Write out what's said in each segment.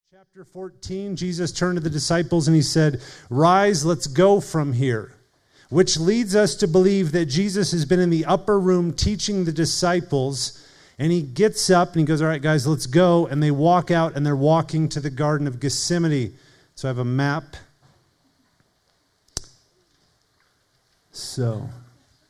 Chapter 14, Jesus turned to the disciples and he said, "Rise, let's go from here," which leads us to believe that Jesus has been in the upper room teaching the disciples, and he gets up and he goes, "All right, guys, let's go," and they walk out and they're walking to the Garden of Gethsemane. So I have a map. So,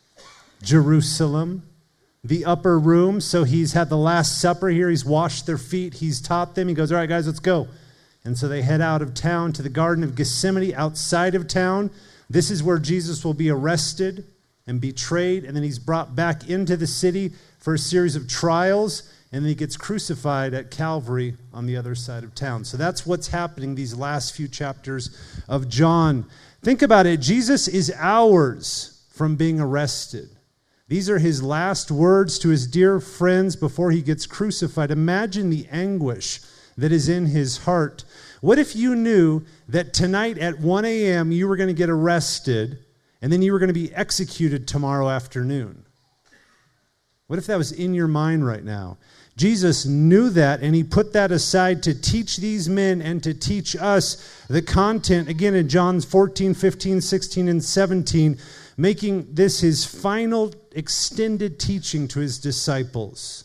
Jerusalem, the upper room. So he's had the Last Supper here. He's washed their feet. He's taught them. He goes, "All right, guys, let's go." And so they head out of town to the Garden of Gethsemane outside of town. This is where Jesus will be arrested and betrayed. And then he's brought back into the city for a series of trials. And then he gets crucified at Calvary on the other side of town. So that's what's happening these last few chapters of John. Think about it. Jesus is hours from being arrested. These are his last words to his dear friends before he gets crucified. Imagine the anguish that is in his heart. What if you knew that tonight at 1 a.m. you were going to get arrested and then you were going to be executed tomorrow afternoon? What if that was in your mind right now? Jesus knew that, and he put that aside to teach these men and to teach us the content, again in John 14, 15, 16, and 17, making this his final extended teaching to his disciples.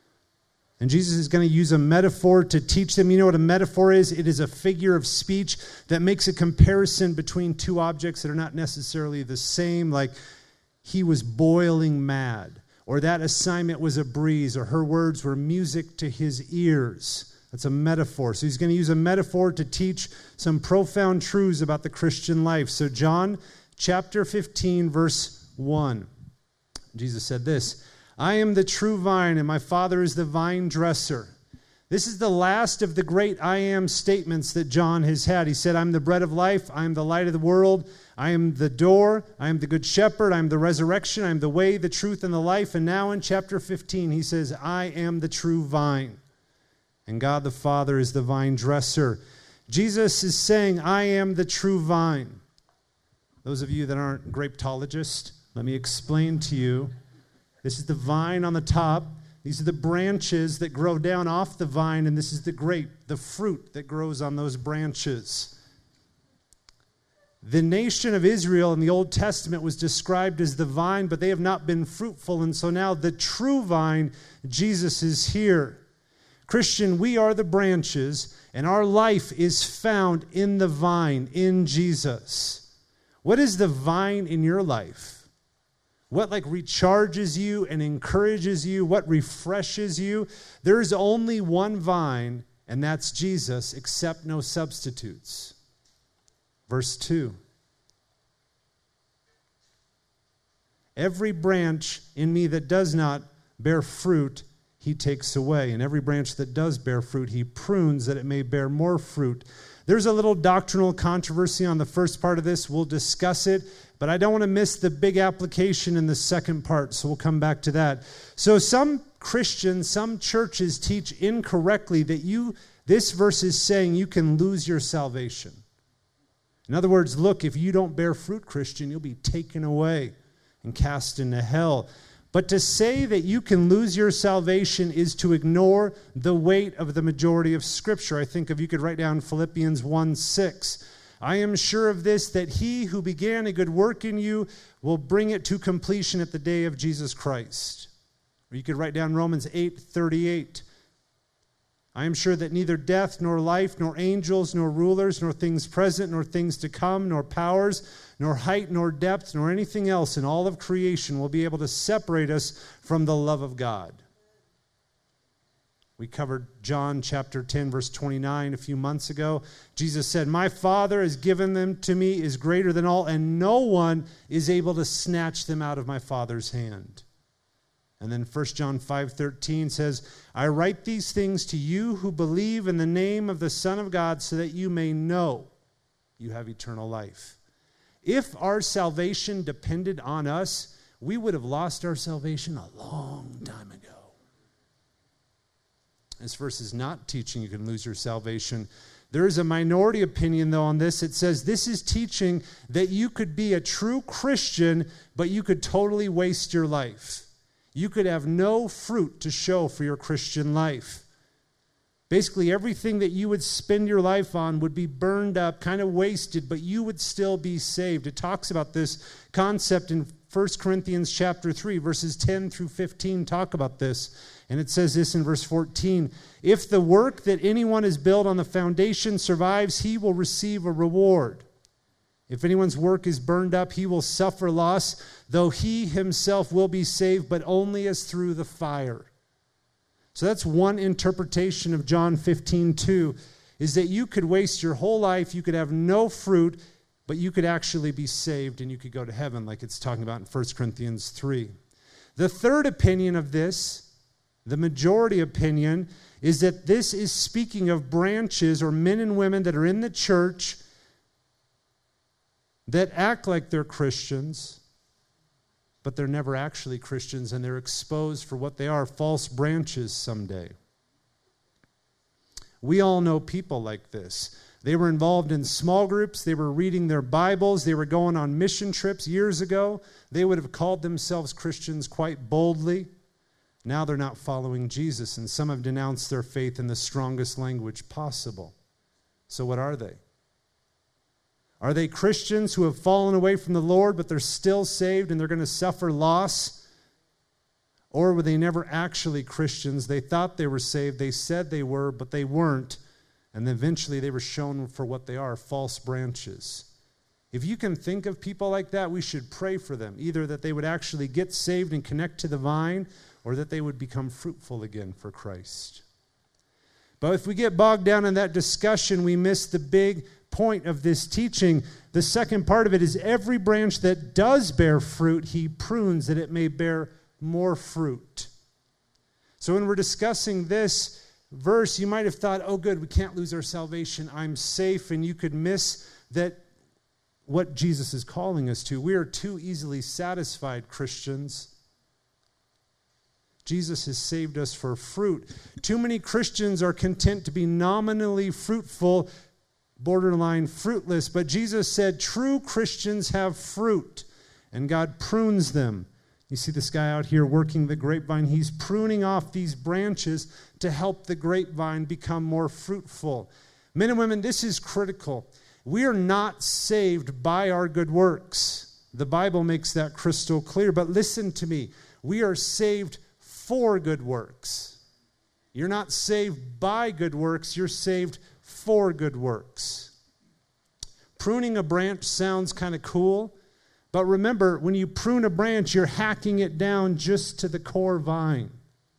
And Jesus is going to use a metaphor to teach them. You know what a metaphor is? It is a figure of speech that makes a comparison between two objects that are not necessarily the same, like he was boiling mad, or that assignment was a breeze, or her words were music to his ears. That's a metaphor. So he's going to use a metaphor to teach some profound truths about the Christian life. So John chapter 15, verse 1. Jesus said this, "I am the true vine, and my Father is the vine dresser." This is the last of the great I am statements that John has had. He said, "I'm the bread of life. I am the light of the world. I am the door. I am the good shepherd. I am the resurrection. I am the way, the truth, and the life." And now in chapter 15, he says, "I am the true vine, and God the Father is the vine dresser." Jesus is saying, "I am the true vine." Those of you that aren't grapetologists, let me explain to you. This is the vine on the top. These are the branches that grow down off the vine, and this is the grape, the fruit that grows on those branches. The nation of Israel in the Old Testament was described as the vine, but they have not been fruitful, and so now the true vine, Jesus, is here. Christian, we are the branches, and our life is found in the vine, in Jesus. What is the vine in your life? What recharges you and encourages you? What refreshes you? There is only one vine, and that's Jesus, except no substitutes. Verse 2. "Every branch in me that does not bear fruit, he takes away. And every branch that does bear fruit, he prunes that it may bear more fruit." There's a little doctrinal controversy on the first part of this. We'll discuss it, but I don't want to miss the big application in the second part, so we'll come back to that. So some Christians, some churches teach incorrectly that this verse is saying you can lose your salvation. In other words, look, if you don't bear fruit, Christian, you'll be taken away and cast into hell. But to say that you can lose your salvation is to ignore the weight of the majority of Scripture. I think if you could write down Philippians 1:6. "I am sure of this, that he who began a good work in you will bring it to completion at the day of Jesus Christ." Or you could write down Romans 8:38. "I am sure that neither death, nor life, nor angels, nor rulers, nor things present, nor things to come, nor powers, nor height, nor depth, nor anything else in all of creation will be able to separate us from the love of God." We covered John chapter 10, verse 29 a few months ago. Jesus said, "My Father has given them to me is greater than all, and no one is able to snatch them out of my Father's hand." And then 1 John 5:13 says, "I write these things to you who believe in the name of the Son of God, so that you may know you have eternal life." If our salvation depended on us, we would have lost our salvation a long time ago. This verse is not teaching you can lose your salvation. There is a minority opinion, though, on this. It says this is teaching that you could be a true Christian, but you could totally waste your life. You could have no fruit to show for your Christian life. Basically, everything that you would spend your life on would be burned up, kind of wasted, but you would still be saved. It talks about this concept in 1 Corinthians chapter 3, verses 10 through 15 talk about this. And it says this in verse 14, "If the work that anyone has built on the foundation survives, he will receive a reward. If anyone's work is burned up, he will suffer loss, though he himself will be saved, but only as through the fire." So that's one interpretation of John 15:2, is that you could waste your whole life, you could have no fruit, but you could actually be saved and you could go to heaven, like it's talking about in 1 Corinthians 3. The third opinion of this, the majority opinion, is that this is speaking of branches or men and women that are in the church that act like they're Christians, but they're never actually Christians, and they're exposed for what they are, false branches someday. We all know people like this. They were involved in small groups. They were reading their Bibles. They were going on mission trips years ago. They would have called themselves Christians quite boldly. Now they're not following Jesus, and some have denounced their faith in the strongest language possible. So what are they? Are they Christians who have fallen away from the Lord, but they're still saved and they're going to suffer loss? Or were they never actually Christians? They thought they were saved. They said they were, but they weren't. And eventually they were shown for what they are, false branches. If you can think of people like that, we should pray for them. Either that they would actually get saved and connect to the vine, or that they would become fruitful again for Christ. But if we get bogged down in that discussion, we miss the big point of this teaching. The second part of it is every branch that does bear fruit, he prunes that it may bear more fruit. So when we're discussing this verse, you might have thought, oh good, we can't lose our salvation, I'm safe, and you could miss that what Jesus is calling us to. We are too easily satisfied, Christians. Jesus has saved us for fruit. Too many Christians are content to be nominally fruitful, borderline fruitless, but Jesus said true Christians have fruit, and God prunes them. You see this guy out here working the grapevine. He's pruning off these branches to help the grapevine become more fruitful. Men and women, this is critical. We are not saved by our good works. The Bible makes that crystal clear, but listen to me. We are saved for good works. You're not saved by good works, you're saved for good works. Pruning a branch sounds kind of cool, but remember, when you prune a branch, you're hacking it down just to the core vine.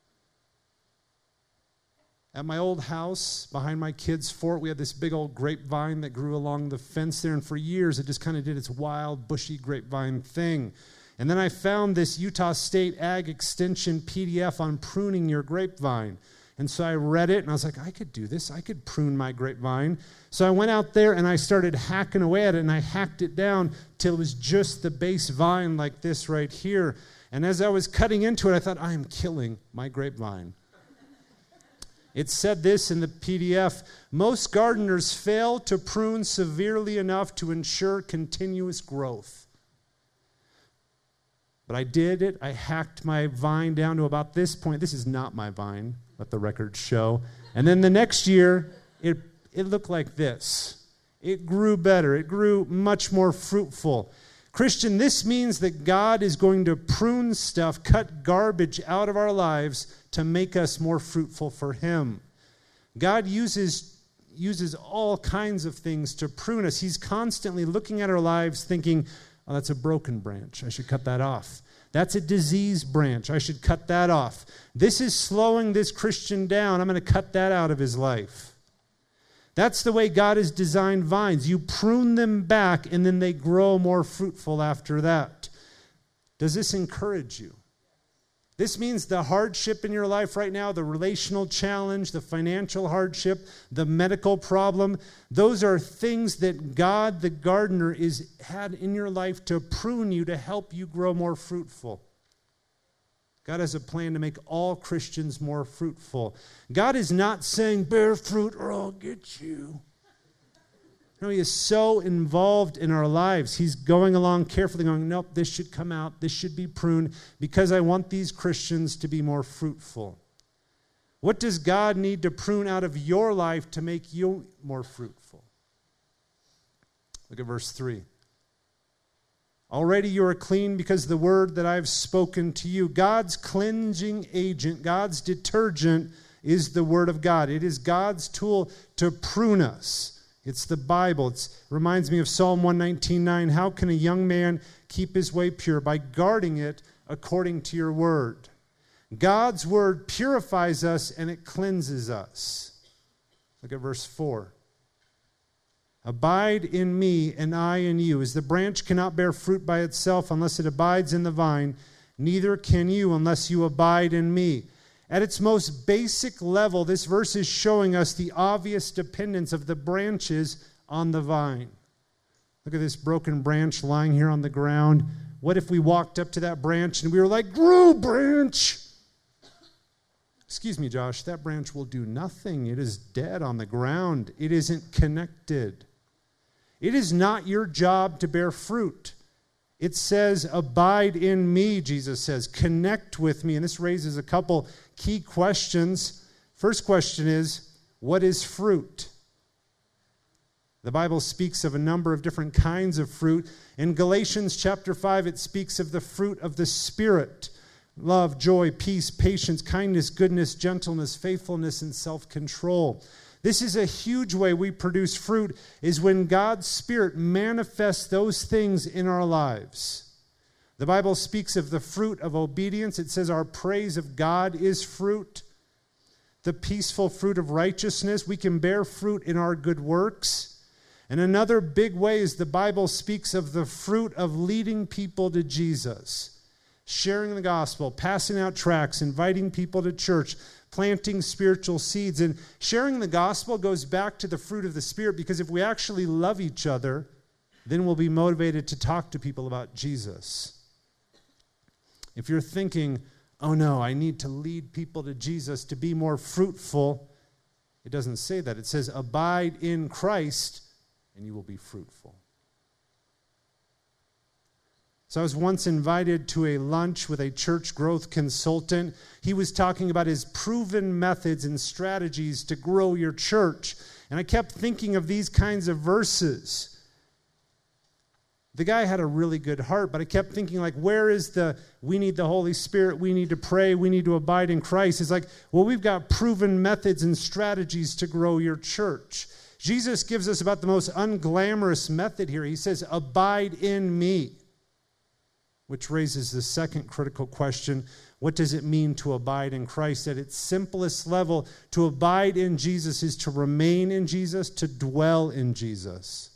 At my old house, behind my kids' fort, we had this big old grapevine that grew along the fence there, and for years it just kind of did its wild, bushy grapevine thing. And then I found this Utah State Ag Extension PDF on pruning your grapevine. And so I read it, and I was like, I could do this. I could prune my grapevine. So I went out there, and I started hacking away at it, and I hacked it down till it was just the base vine like this right here. And as I was cutting into it, I thought, I am killing my grapevine. It said this in the PDF, most gardeners fail to prune severely enough to ensure continuous growth. But I did it. I hacked my vine down to about this point. This is not my vine, let the records show. And then the next year, it looked like this. It grew better. It grew much more fruitful. Christian, this means that God is going to prune stuff, cut garbage out of our lives to make us more fruitful for Him. God uses all kinds of things to prune us. He's constantly looking at our lives thinking, oh, that's a broken branch. I should cut that off. That's a diseased branch. I should cut that off. This is slowing this Christian down. I'm going to cut that out of his life. That's the way God has designed vines. You prune them back, and then they grow more fruitful after that. Does this encourage you? This means the hardship in your life right now, the relational challenge, the financial hardship, the medical problem, those are things that God, the gardener, had in your life to prune you, to help you grow more fruitful. God has a plan to make all Christians more fruitful. God is not saying, bear fruit or I'll get you. No, He is so involved in our lives. He's going along carefully going, nope, this should come out. This should be pruned because I want these Christians to be more fruitful. What does God need to prune out of your life to make you more fruitful? Look at verse 3. Already you are clean because of the word that I have spoken to you. God's cleansing agent, God's detergent is the word of God. It is God's tool to prune us. It's the Bible. It reminds me of Psalm 119:9. How can a young man keep his way pure? By guarding it according to your word. God's word purifies us and it cleanses us. Look at verse 4. Abide in me and I in you. As the branch cannot bear fruit by itself unless it abides in the vine, neither can you unless you abide in me. At its most basic level, this verse is showing us the obvious dependence of the branches on the vine. Look at this broken branch lying here on the ground. What if we walked up to that branch and we were like, grow, branch! Excuse me, Josh, that branch will do nothing. It is dead on the ground. It isn't connected. It is not your job to bear fruit. It says, abide in me, Jesus says. Connect with me. And this raises a couple key questions. First question is, what is fruit? The Bible speaks of a number of different kinds of fruit. In Galatians chapter 5, it speaks of the fruit of the Spirit. Love, joy, peace, patience, kindness, goodness, gentleness, faithfulness, and self-control. This is a huge way we produce fruit, is when God's Spirit manifests those things in our lives. The Bible speaks of the fruit of obedience. It says our praise of God is fruit. The peaceful fruit of righteousness. We can bear fruit in our good works. And another big way is the Bible speaks of the fruit of leading people to Jesus. Sharing the gospel, passing out tracts, inviting people to church, planting spiritual seeds. And sharing the gospel goes back to the fruit of the Spirit, because if we actually love each other, then we'll be motivated to talk to people about Jesus. If you're thinking, oh no, I need to lead people to Jesus to be more fruitful, it doesn't say that. It says, abide in Christ and you will be fruitful. So I was once invited to a lunch with a church growth consultant. He was talking about his proven methods and strategies to grow your church. And I kept thinking of these kinds of verses. The guy had a really good heart, but I kept thinking, like, where is we need the Holy Spirit, we need to pray, we need to abide in Christ. It's like, well, we've got proven methods and strategies to grow your church. Jesus gives us about the most unglamorous method here. He says, abide in me. Which raises the second critical question, what does it mean to abide in Christ? At its simplest level, to abide in Jesus is to remain in Jesus, to dwell in Jesus.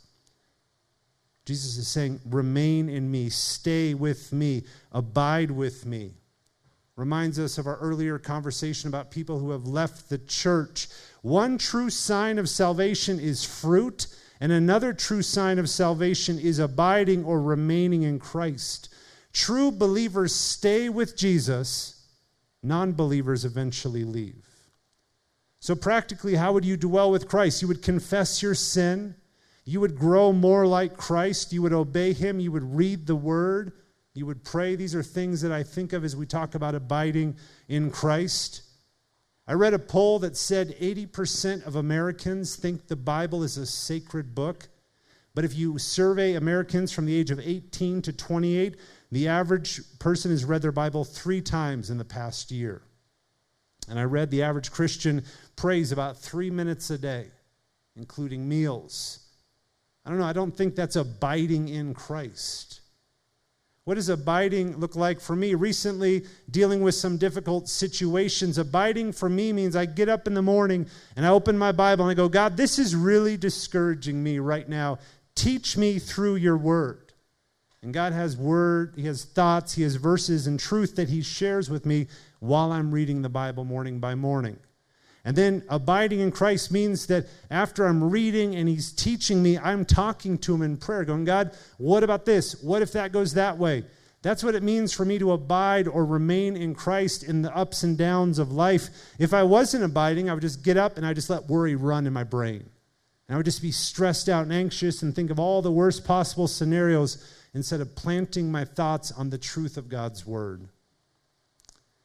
Jesus is saying, remain in me, stay with me, abide with me. Reminds us of our earlier conversation about people who have left the church. One true sign of salvation is fruit, and another true sign of salvation is abiding or remaining in Christ. True believers stay with Jesus. Non-believers eventually leave. So practically, how would you dwell with Christ? You would confess your sin. You would grow more like Christ. You would obey him. You would read the word. You would pray. These are things that I think of as we talk about abiding in Christ. I read a poll that said 80% of Americans think the Bible is a sacred book. But if you survey Americans from the age of 18 to 28, the average person has read their Bible 3 times in the past year. And I read the average Christian prays about 3 minutes a day, including meals. I don't know, I don't think that's abiding in Christ. What does abiding look like for me? Recently, dealing with some difficult situations, abiding for me means I get up in the morning and I open my Bible and I go, God, this is really discouraging me right now. Teach me through your word. And God has word, he has thoughts, he has verses and truth that he shares with me while I'm reading the Bible morning by morning. And then abiding in Christ means that after I'm reading and he's teaching me, I'm talking to him in prayer, going, God, what about this? What if that goes that way? That's what it means for me to abide or remain in Christ in the ups and downs of life. If I wasn't abiding, I would just get up and I would just let worry run in my brain. And I would just be stressed out and anxious and think of all the worst possible scenarios instead of planting my thoughts on the truth of God's word.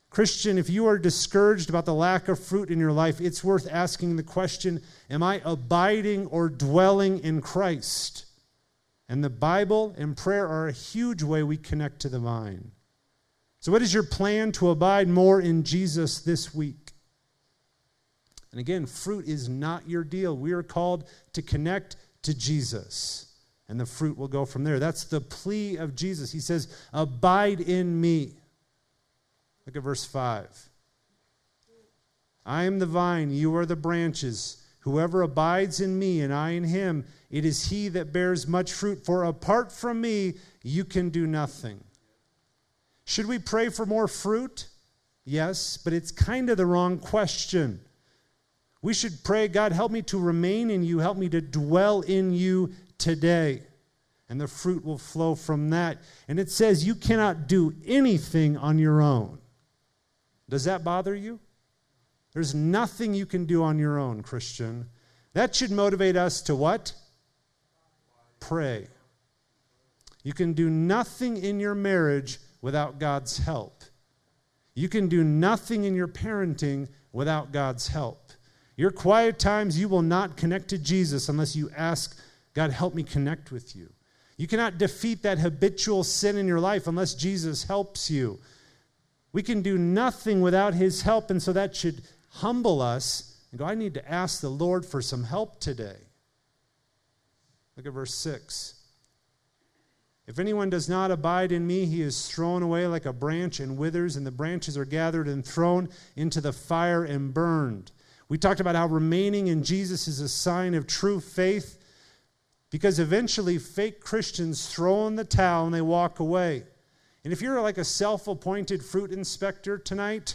Christian, if you are discouraged about the lack of fruit in your life, it's worth asking the question, am I abiding or dwelling in Christ? And the Bible and prayer are a huge way we connect to the vine. So what is your plan to abide more in Jesus this week? And again, fruit is not your deal. We are called to connect to Jesus, and the fruit will go from there. That's the plea of Jesus. He says, abide in me. Look at verse 5. I am the vine, you are the branches. Whoever abides in me and I in him, it is he that bears much fruit. For apart from me, you can do nothing. Should we pray for more fruit? Yes, but it's kind of the wrong question. We should pray, God, help me to remain in you. Help me to dwell in you today. And the fruit will flow from that. And it says you cannot do anything on your own. Does that bother you? There's nothing you can do on your own, Christian. That should motivate us to what? Pray. You can do nothing in your marriage without God's help. You can do nothing in your parenting without God's help. Your quiet times, you will not connect to Jesus unless you ask, God, help me connect with you. You cannot defeat that habitual sin in your life unless Jesus helps you. We can do nothing without his help, and so that should humble us and go, I need to ask the Lord for some help today. Look at verse 6. If anyone does not abide in me, he is thrown away like a branch and withers, and the branches are gathered and thrown into the fire and burned. We talked about how remaining in Jesus is a sign of true faith, because eventually fake Christians throw in the towel and they walk away. And if you're like a self-appointed fruit inspector tonight,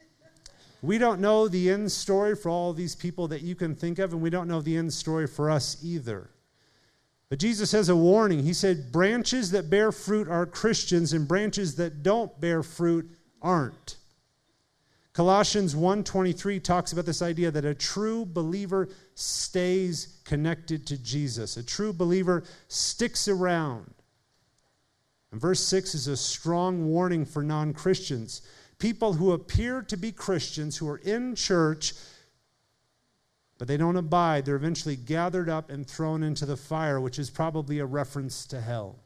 we don't know the end story for all these people that you can think of, and we don't know the end story for us either. But Jesus has a warning. He said, branches that bear fruit are Christians, and branches that don't bear fruit aren't. Colossians 1:23 talks about this idea that a true believer stays connected to Jesus. A true believer sticks around. And verse 6 is a strong warning for non-Christians. People who appear to be Christians, who are in church, but they don't abide, they're eventually gathered up and thrown into the fire, which is probably a reference to hell.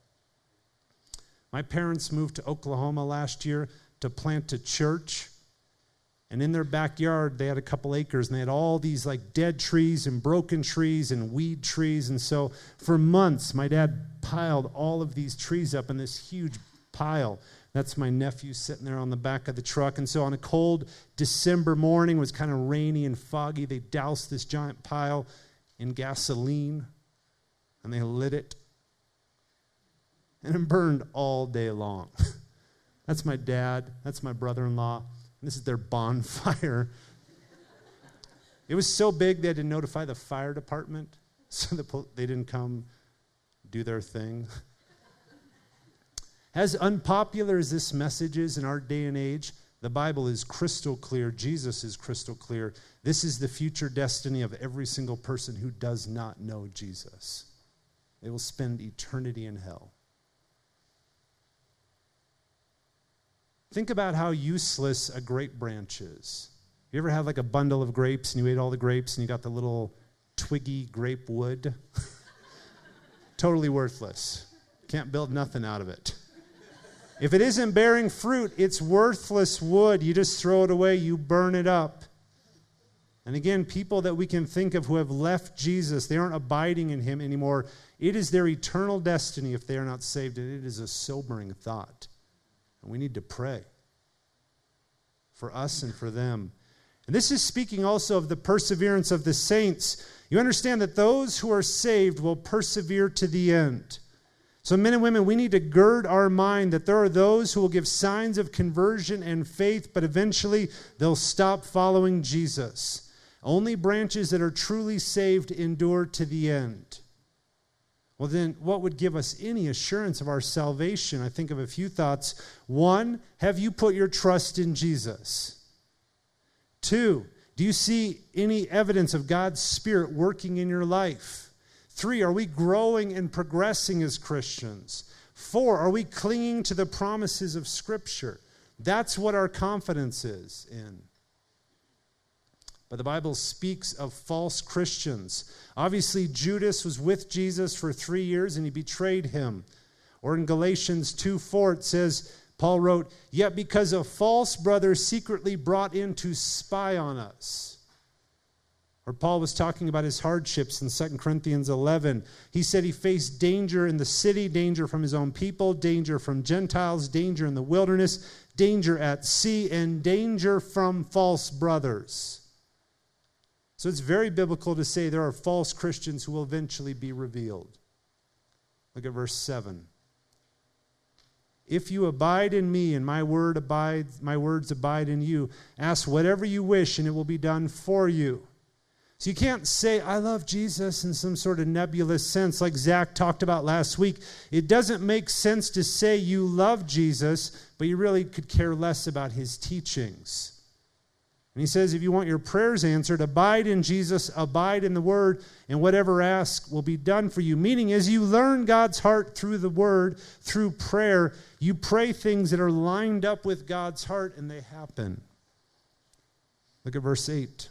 My parents moved to Oklahoma last year to plant a church. And in their backyard, they had a couple acres, and they had all these like dead trees and broken trees and weed trees. And so for months, my dad piled all of these trees up in this huge pile. That's my nephew sitting there on the back of the truck. And so on a cold December morning, it was kind of rainy and foggy, they doused this giant pile in gasoline, and they lit it. And it burned all day long. That's my dad. That's my brother-in-law. This is their bonfire. It was so big they had to notify the fire department so they didn't come do their thing. As unpopular as this message is in our day and age, the Bible is crystal clear. Jesus is crystal clear. This is the future destiny of every single person who does not know Jesus. They will spend eternity in hell. Think about how useless a grape branch is. You ever have like a bundle of grapes and you ate all the grapes and you got the little twiggy grape wood? Totally worthless. Can't build nothing out of it. If it isn't bearing fruit, it's worthless wood. You just throw it away, you burn it up. And again, people that we can think of who have left Jesus, they aren't abiding in him anymore. It is their eternal destiny if they are not saved, and it is a sobering thought. And we need to pray for us and for them. And this is speaking also of the perseverance of the saints. You understand that those who are saved will persevere to the end. So men and women, we need to gird our mind that there are those who will give signs of conversion and faith, but eventually they'll stop following Jesus. Only branches that are truly saved endure to the end. Well, then, what would give us any assurance of our salvation? I think of a few thoughts. 1, have you put your trust in Jesus? 2, do you see any evidence of God's Spirit working in your life? 3, are we growing and progressing as Christians? 4, are we clinging to the promises of Scripture? That's what our confidence is in. But the Bible speaks of false Christians. Obviously, Judas was with Jesus for 3 years and he betrayed him. Or in Galatians 2:4, it says, Paul wrote, "Yet because a false brother secretly brought in to spy on us." Or Paul was talking about his hardships in 2 Corinthians 11. He said he faced danger in the city, danger from his own people, danger from Gentiles, danger in the wilderness, danger at sea, and danger from false brothers. So it's very biblical to say there are false Christians who will eventually be revealed. Look at verse 7. "If you abide in me and my words abide in you, ask whatever you wish and it will be done for you." So you can't say, "I love Jesus" in some sort of nebulous sense like Zach talked about last week. It doesn't make sense to say you love Jesus, but you really could care less about his teachings. And he says, if you want your prayers answered, abide in Jesus, abide in the Word, and whatever ask will be done for you. Meaning, as you learn God's heart through the Word, through prayer, you pray things that are lined up with God's heart, and they happen. Look at verse 8.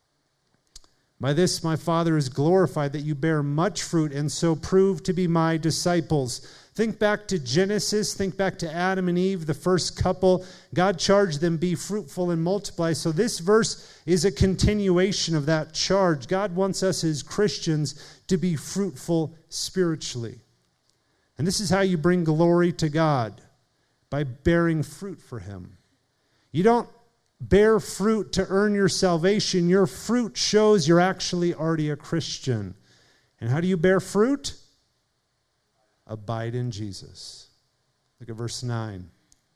"By this my Father is glorified, that you bear much fruit, and so prove to be my disciples." Think back to Genesis. Think back to Adam and Eve, the first couple. God charged them, be fruitful and multiply. So this verse is a continuation of that charge. God wants us as Christians to be fruitful spiritually. And this is how you bring glory to God, by bearing fruit for him. You don't bear fruit to earn your salvation. Your fruit shows you're actually already a Christian. And how do you bear fruit? Abide in Jesus. Look at verse 9.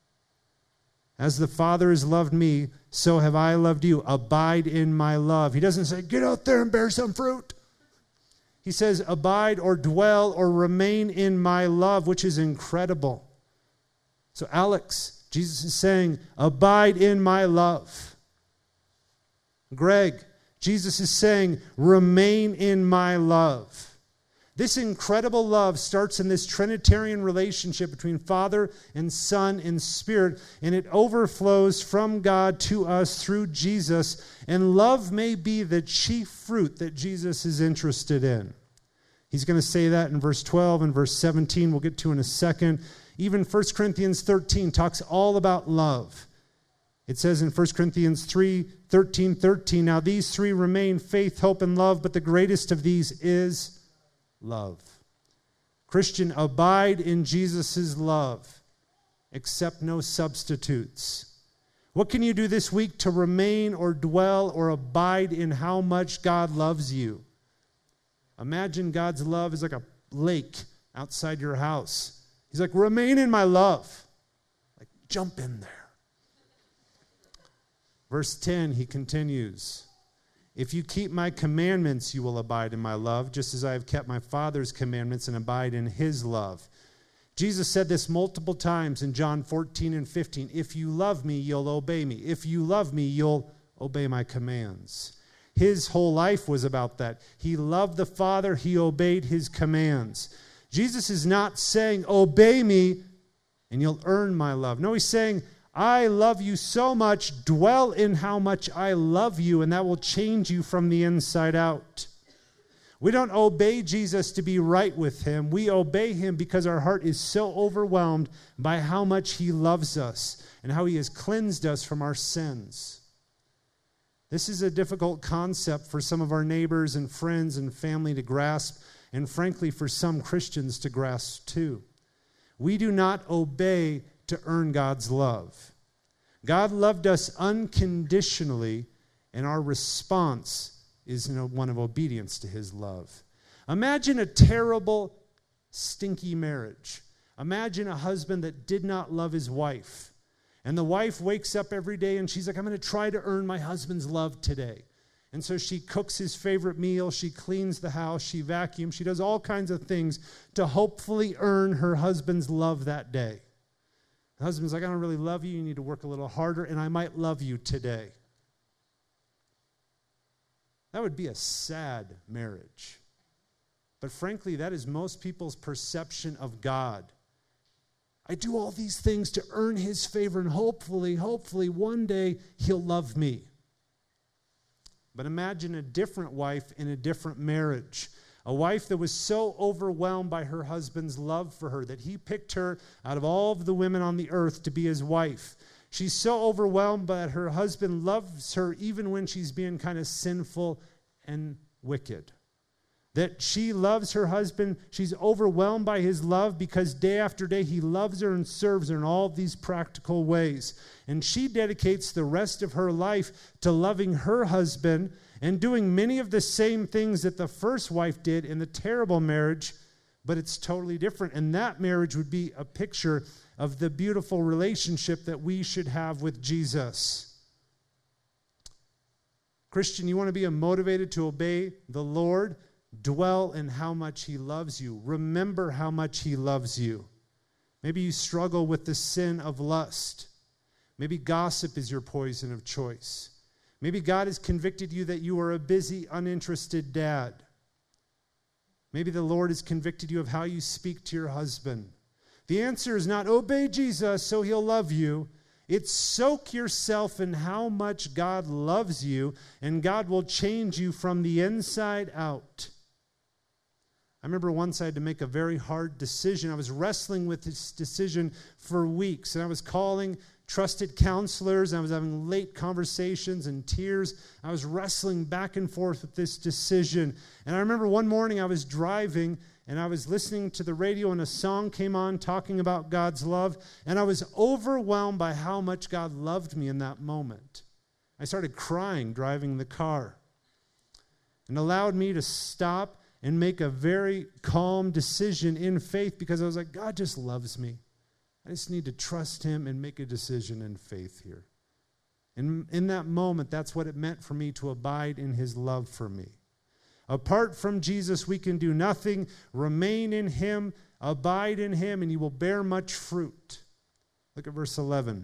"As the Father has loved me, so have I loved you. Abide in my love." He doesn't say, "Get out there and bear some fruit." He says, "Abide or dwell or remain in my love," which is incredible. So Alex, Jesus is saying, abide in my love. Greg, Jesus is saying, remain in my love. This incredible love starts in this Trinitarian relationship between Father and Son and Spirit, and it overflows from God to us through Jesus, and love may be the chief fruit that Jesus is interested in. He's going to say that in verse 12 and verse 17, we'll get to in a second. Even 1 Corinthians 13 talks all about love. It says in 1 Corinthians 3:13, "Now these three remain, faith, hope, and love, but the greatest of these is love." Christian, abide in Jesus' love. Accept no substitutes. What can you do this week to remain or dwell or abide in how much God loves you? Imagine God's love is like a lake outside your house. He's like, remain in my love. Like, jump in there. Verse 10, he continues, "If you keep my commandments, you will abide in my love, just as I have kept my Father's commandments and abide in his love." Jesus said this multiple times in John 14 and 15. "If you love me, you'll obey me. If you love me, you'll obey my commands." His whole life was about that. He loved the Father. He obeyed his commands. Jesus is not saying, obey me and you'll earn my love. No, he's saying, I love you so much, dwell in how much I love you, and that will change you from the inside out. We don't obey Jesus to be right with him. We obey him because our heart is so overwhelmed by how much he loves us and how he has cleansed us from our sins. This is a difficult concept for some of our neighbors and friends and family to grasp, and frankly for some Christians to grasp too. We do not obey to earn God's love. God loved us unconditionally, and our response is one of obedience to his love. Imagine a terrible, stinky marriage. Imagine a husband that did not love his wife. And the wife wakes up every day and she's like, I'm going to try to earn my husband's love today. And so she cooks his favorite meal, she cleans the house, she vacuums, she does all kinds of things to hopefully earn her husband's love that day. The husband's like, I don't really love you, you need to work a little harder, and I might love you today. That would be a sad marriage. But frankly, that is most people's perception of God. I do all these things to earn his favor, and hopefully one day he'll love me. But imagine a different wife in a different marriage. A wife that was so overwhelmed by her husband's love for her that he picked her out of all of the women on the earth to be his wife. She's so overwhelmed that her husband loves her even when she's being kind of sinful and wicked. That she loves her husband. She's overwhelmed by his love because day after day he loves her and serves her in all these practical ways. And she dedicates the rest of her life to loving her husband and doing many of the same things that the first wife did in the terrible marriage, but it's totally different. And that marriage would be a picture of the beautiful relationship that we should have with Jesus. Christian, you want to be motivated to obey the Lord? Dwell in how much he loves you. Remember how much he loves you. Maybe you struggle with the sin of lust. Maybe gossip is your poison of choice. Maybe God has convicted you that you are a busy, uninterested dad. Maybe the Lord has convicted you of how you speak to your husband. The answer is not obey Jesus so he'll love you. It's soak yourself in how much God loves you, and God will change you from the inside out. I remember once I had to make a very hard decision. I was wrestling with this decision for weeks, and I was calling trusted counselors, and I was having late conversations and tears. I was wrestling back and forth with this decision. And I remember one morning I was driving, and I was listening to the radio, and a song came on talking about God's love, and I was overwhelmed by how much God loved me in that moment. I started crying driving the car, and allowed me to stop and make a very calm decision in faith, because I was like, God just loves me. I just need to trust him and make a decision in faith here. And in that moment, that's what it meant for me to abide in his love for me. Apart from Jesus, we can do nothing. Remain in him, abide in him, and you will bear much fruit. Look at verse 11.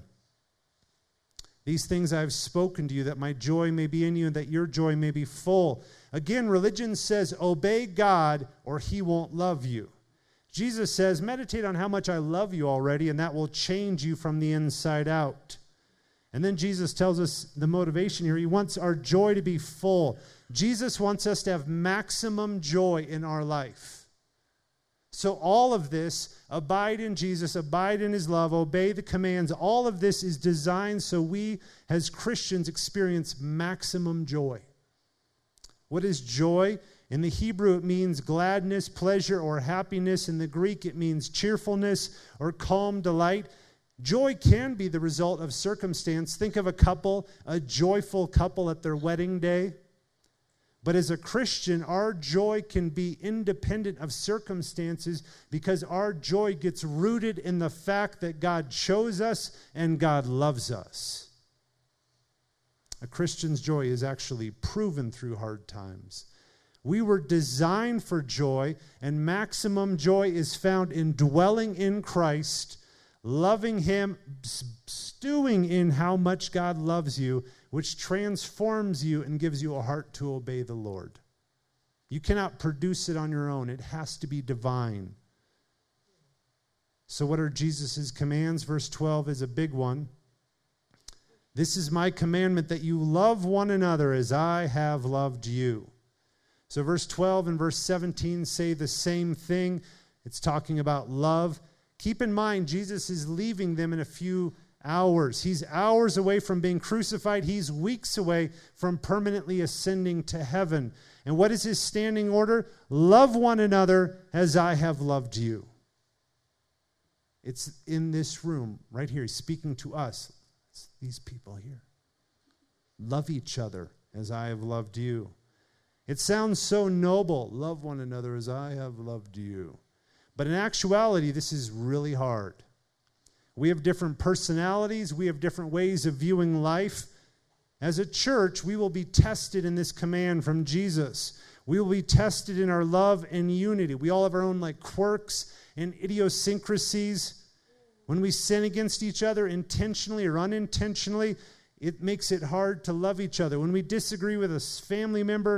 These things I have spoken to you, that my joy may be in you, and that your joy may be full. Again, religion says, obey God, or he won't love you. Jesus says, meditate on how much I love you already, and that will change you from the inside out. And then Jesus tells us the motivation here. He wants our joy to be full. Jesus wants us to have maximum joy in our life. So all of this, abide in Jesus, abide in his love, obey the commands, all of this is designed so we as Christians experience maximum joy. What is joy? In the Hebrew, it means gladness, pleasure, or happiness. In the Greek, it means cheerfulness or calm delight. Joy can be the result of circumstance. Think of a couple, a joyful couple at their wedding day. But as a Christian, our joy can be independent of circumstances because our joy gets rooted in the fact that God chose us and God loves us. A Christian's joy is actually proven through hard times. We were designed for joy, and maximum joy is found in dwelling in Christ, loving him, stewing in how much God loves you, which transforms you and gives you a heart to obey the Lord. You cannot produce it on your own. It has to be divine. So what are Jesus' commands? Verse 12 is a big one. This is my commandment, that you love one another as I have loved you. So verse 12 and verse 17 say the same thing. It's talking about love. Keep in mind, Jesus is leaving them in a few hours. He's hours away from being crucified. He's weeks away from permanently ascending to heaven. And what is his standing order? Love one another as I have loved you. It's in this room right here. He's speaking to us. It's these people here. Love each other as I have loved you. It sounds so noble. Love one another as I have loved you. But in actuality, this is really hard. We have different personalities. We have different ways of viewing life. As a church, we will be tested in this command from Jesus. We will be tested in our love and unity. We all have our own quirks and idiosyncrasies. When we sin against each other intentionally or unintentionally, it makes it hard to love each other. When we disagree with a family member,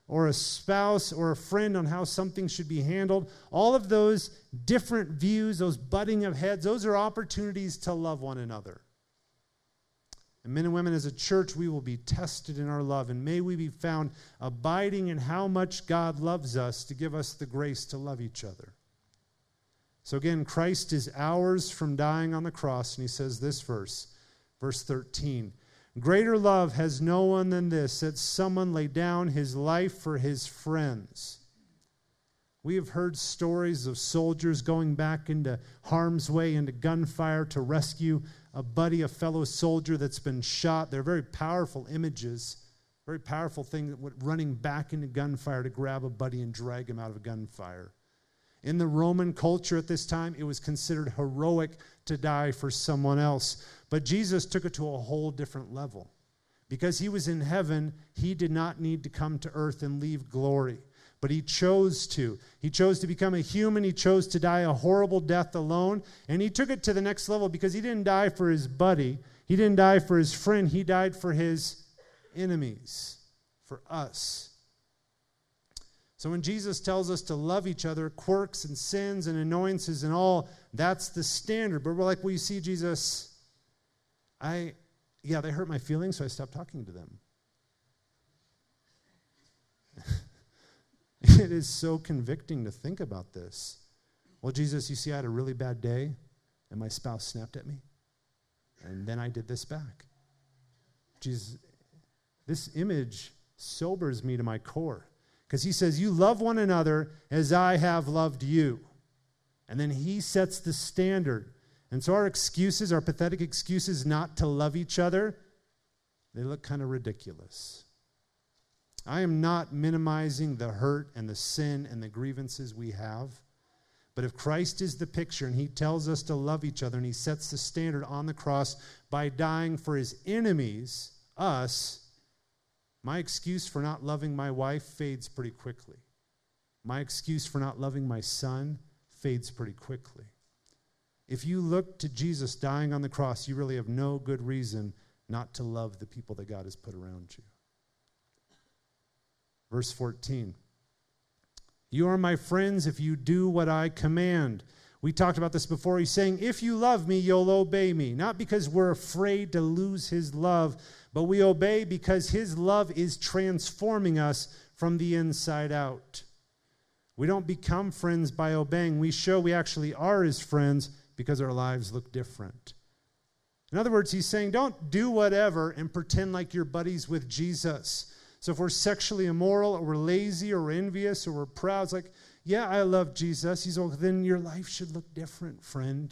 or a spouse or a friend on how something should be handled. All of those different views, those butting of heads, those are opportunities to love one another. And men and women, as a church, we will be tested in our love, and may we be found abiding in how much God loves us to give us the grace to love each other. So again, Christ is hours from dying on the cross, and he says this verse 13, "Greater love has no one than this, that someone lay down his life for his friends." We have heard stories of soldiers going back into harm's way, into gunfire to rescue a buddy, a fellow soldier that's been shot. They're very powerful images, very powerful thing, running back into gunfire to grab a buddy and drag him out of a gunfire. In the Roman culture at this time, it was considered heroic to die for someone else. But Jesus took it to a whole different level. Because he was in heaven, he did not need to come to earth and leave glory. But he chose to. He chose to become a human. He chose to die a horrible death alone. And he took it to the next level because he didn't die for his buddy. He didn't die for his friend. He died for his enemies, for us. So when Jesus tells us to love each other, quirks and sins and annoyances and all, that's the standard. But we're like, well, you see, Jesus, they hurt my feelings, so I stopped talking to them. It is so convicting to think about this. Well, Jesus, you see, I had a really bad day, and my spouse snapped at me, and then I did this back. Jesus, this image sobers me to my core. Because he says, you love one another as I have loved you. And then he sets the standard. And so our excuses, our pathetic excuses not to love each other, they look kind of ridiculous. I am not minimizing the hurt and the sin and the grievances we have. But if Christ is the picture and he tells us to love each other and he sets the standard on the cross by dying for his enemies, us, my excuse for not loving my wife fades pretty quickly. My excuse for not loving my son fades pretty quickly. If you look to Jesus dying on the cross, you really have no good reason not to love the people that God has put around you. Verse 14. You are my friends if you do what I command. We talked about this before. He's saying, if you love me, you'll obey me. Not because we're afraid to lose his love, but we obey because his love is transforming us from the inside out. We don't become friends by obeying. We show we actually are his friends because our lives look different. In other words, he's saying, don't do whatever and pretend like you're buddies with Jesus. So if we're sexually immoral or we're lazy or we're envious or we're proud, it's like, yeah, I love Jesus. He's like, then your life should look different, friend.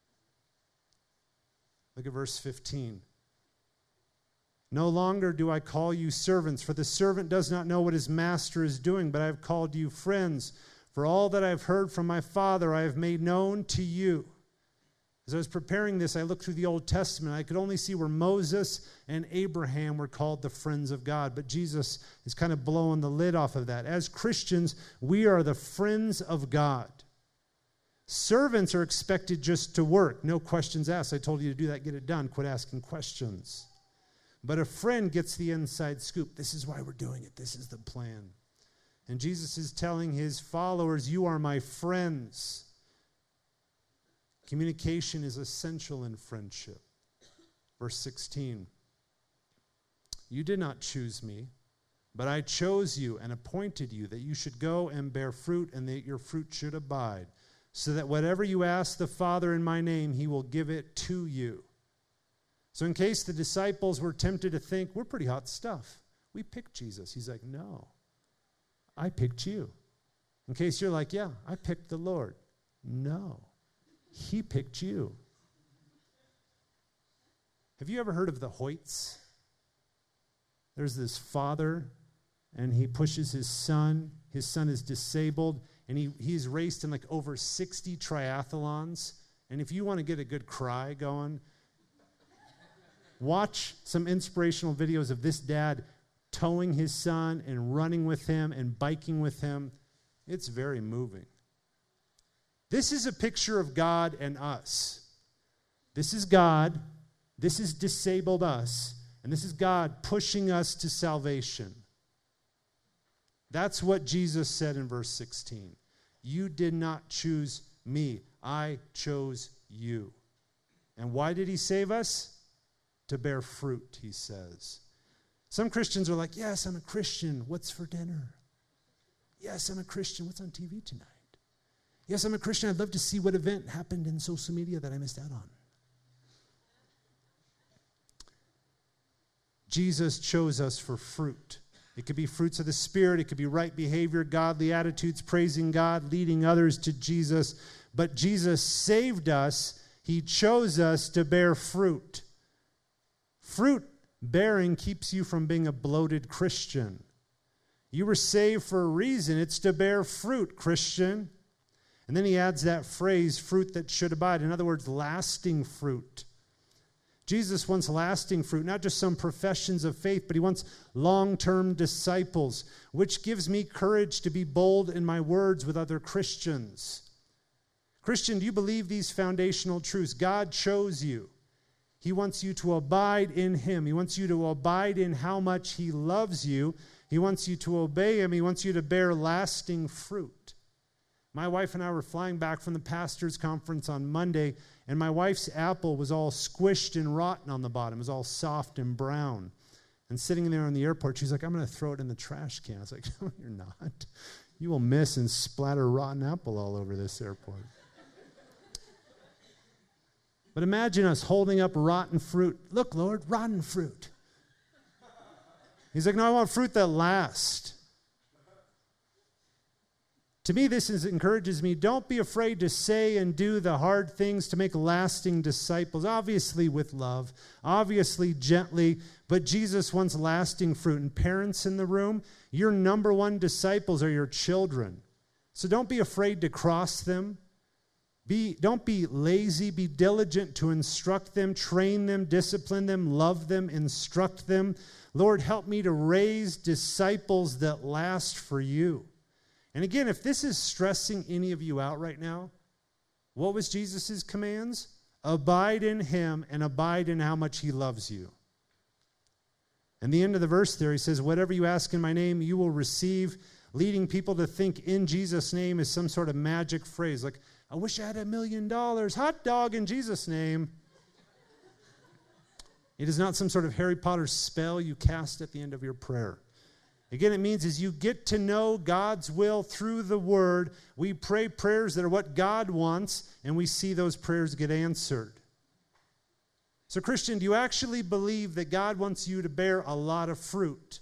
Look at verse 15. No longer do I call you servants, for the servant does not know what his master is doing, but I have called you friends. For all that I have heard from my Father, I have made known to you. As I was preparing this, I looked through the Old Testament. I could only see where Moses and Abraham were called the friends of God, but Jesus is kind of blowing the lid off of that. As Christians, we are the friends of God. Servants are expected just to work. No questions asked. I told you to do that, get it done. Quit asking questions. But a friend gets the inside scoop. This is why we're doing it. This is the plan. And Jesus is telling his followers, you are my friends. Communication is essential in friendship. Verse 16. You did not choose me, but I chose you and appointed you that you should go and bear fruit and that your fruit should abide, so that whatever you ask the Father in my name, he will give it to you. So in case the disciples were tempted to think, we're pretty hot stuff. We picked Jesus. He's like, no, I picked you. In case you're like, yeah, I picked the Lord. No, he picked you. Have you ever heard of the Hoyts? There's this father, and he pushes his son. His son is disabled, and he's raced in like over 60 triathlons. And if you want to get a good cry going, watch some inspirational videos of this dad towing his son and running with him and biking with him. It's very moving. This is a picture of God and us. This is God. This is disabled us. And this is God pushing us to salvation. That's what Jesus said in verse 16. You did not choose me. I chose you. And why did he save us? To bear fruit, he says. Some Christians are like, yes, I'm a Christian. What's for dinner? Yes, I'm a Christian. What's on TV tonight? Yes, I'm a Christian. I'd love to see what event happened in social media that I missed out on. Jesus chose us for fruit. It could be fruits of the Spirit. It could be right behavior, godly attitudes, praising God, leading others to Jesus. But Jesus saved us. He chose us to bear fruit. Fruit bearing keeps you from being a bloated Christian. You were saved for a reason. It's to bear fruit, Christian. And then he adds that phrase, fruit that should abide. In other words, lasting fruit. Jesus wants lasting fruit, not just some professions of faith, but he wants long-term disciples, which gives me courage to be bold in my words with other Christians. Christian, do you believe these foundational truths? God chose you. He wants you to abide in him. He wants you to abide in how much he loves you. He wants you to obey him. He wants you to bear lasting fruit. My wife and I were flying back from the pastor's conference on Monday, and my wife's apple was all squished and rotten on the bottom. It was all soft and brown. And sitting there in the airport, she's like, I'm going to throw it in the trash can. I was like, no, you're not. You will miss and splatter rotten apple all over this airport. But imagine us holding up rotten fruit. Look, Lord, rotten fruit. He's like, no, I want fruit that lasts. To me, this encourages me. Don't be afraid to say and do the hard things to make lasting disciples, obviously with love, obviously gently, but Jesus wants lasting fruit. And parents in the room, your number one disciples are your children. So don't be afraid to cross them. Don't be lazy. Be diligent to instruct them, train them, discipline them, love them, instruct them. Lord, help me to raise disciples that last for you. And again, if this is stressing any of you out right now, what was Jesus' commands? Abide in him and abide in how much he loves you. And the end of the verse there, he says, whatever you ask in my name, you will receive, leading people to think in Jesus' name is some sort of magic phrase. Like, I wish I had $1 million. Hot dog in Jesus' name. It is not some sort of Harry Potter spell you cast at the end of your prayer. Again, it means as you get to know God's will through the Word, we pray prayers that are what God wants, and we see those prayers get answered. So, Christian, do you actually believe that God wants you to bear a lot of fruit?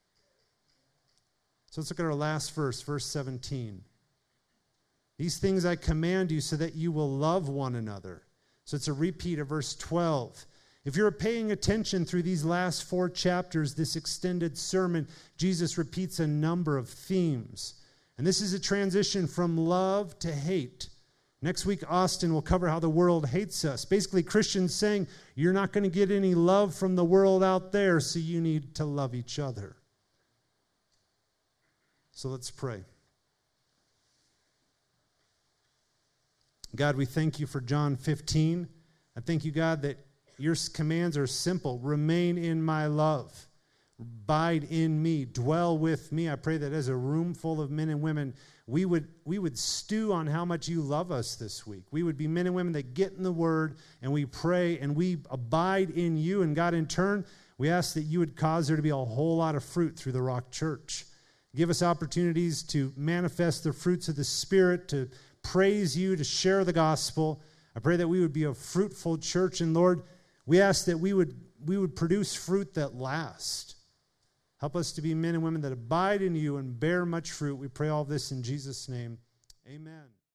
So let's look at our last verse, verse 17. These things I command you so that you will love one another. So it's a repeat of verse 12. If you're paying attention through these last 4 chapters, this extended sermon, Jesus repeats a number of themes. And this is a transition from love to hate. Next week, Austin will cover how the world hates us. Basically, Christians saying, you're not going to get any love from the world out there, so you need to love each other. So let's pray. God, we thank you for John 15. I thank you, God, that your commands are simple. Remain in my love. Abide in me. Dwell with me. I pray that as a room full of men and women, we would stew on how much you love us this week. We would be men and women that get in the Word and we pray and we abide in you. And God, in turn, we ask that you would cause there to be a whole lot of fruit through the Rock Church. Give us opportunities to manifest the fruits of the Spirit, to praise you, to share the gospel. I pray that we would be a fruitful church. And Lord, we ask that we would produce fruit that lasts. Help us to be men and women that abide in you and bear much fruit. We pray all this in Jesus' name. Amen.